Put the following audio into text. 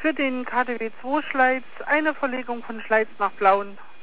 für den KTW 2 Schleiz eine Verlegung von Schleiz nach Plauen.